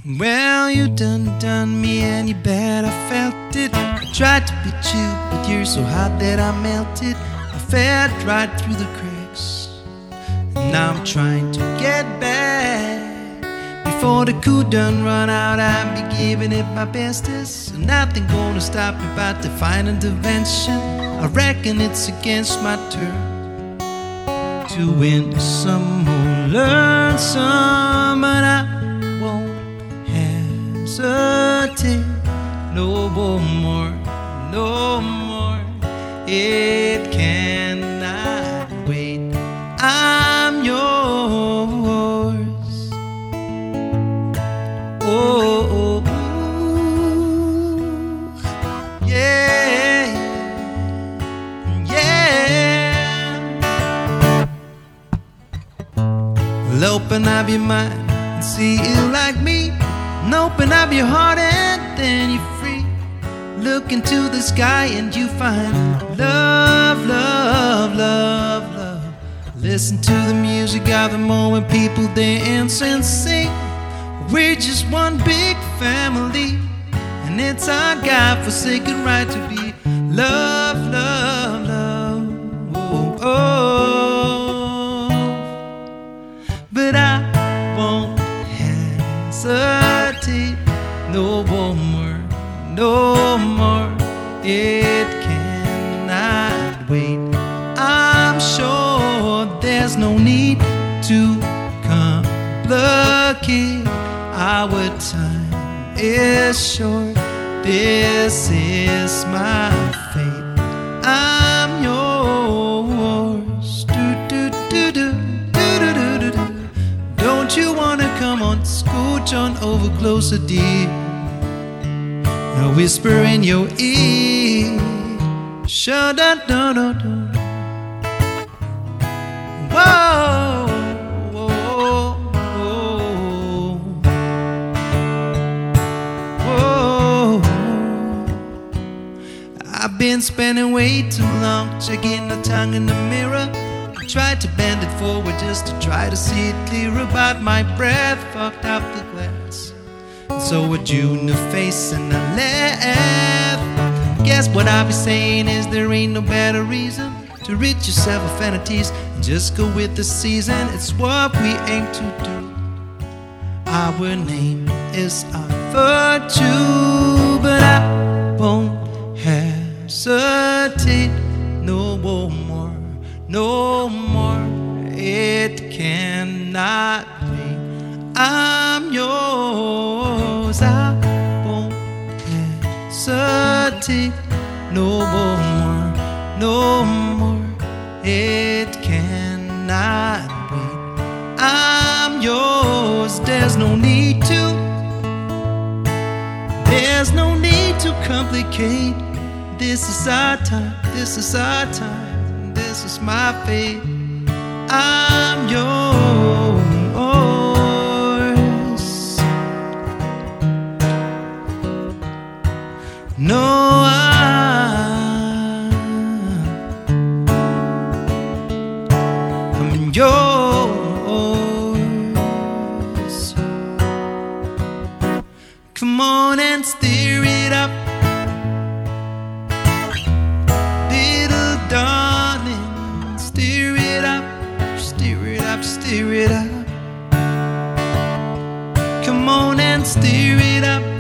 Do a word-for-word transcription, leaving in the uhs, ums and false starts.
Well, you done done me and you bet I felt it. I tried to beat you, but you're so hot that I melted. I fell right through the cracks, and now I'm trying to get back. Before the coup done run out, I'll be giving it my bestest. And nothing gonna stop me but divine intervention. I reckon it's against my turn to win some or learn some, but I won't hesitate no more, no more. It cannot wait. I'm yours. Oh, oh, ooh, yeah, yeah. Well, open up your mind and see you like me, and open up your heart and then you're free. Look into the sky and you find love, love, love, love. Listen to the music of the moment, people dance and sing. We're just one big family, and it's our God-forsaken right to be love, love, love. Oh, oh. But I won't hesitate no more, no more. It cannot wait. I'm sure there's no need to complicate. Our time is short. This is my fate. I'm yours. Do, do, do, do, do, do, do, do. Don't you wanna come on, scooch on over closer, dear? Now whisper in your ear. Shut up, no, no, no. Whoa. I've been spending way too long checking the tongue in the mirror. I tried to bend it forward just to try to see it clearer, but my breath fucked up the glass. And so would you in the face and I left. Guess what I'll be saying is there ain't no better reason to rid yourself of vanities and just go with the season. It's what we aim to do. Our name is our virtue, but I won't hesitate no more, no more. It cannot wait. I'm yours. I won't hesitate no more, no more. It cannot wait. I'm yours. There's no need to, there's no need to complicate. This is our time, this is our time, this is my fate. I'm yours. No, I'm, I'm yours. Come on and stir it up. Stir it up. Come on and stir it up.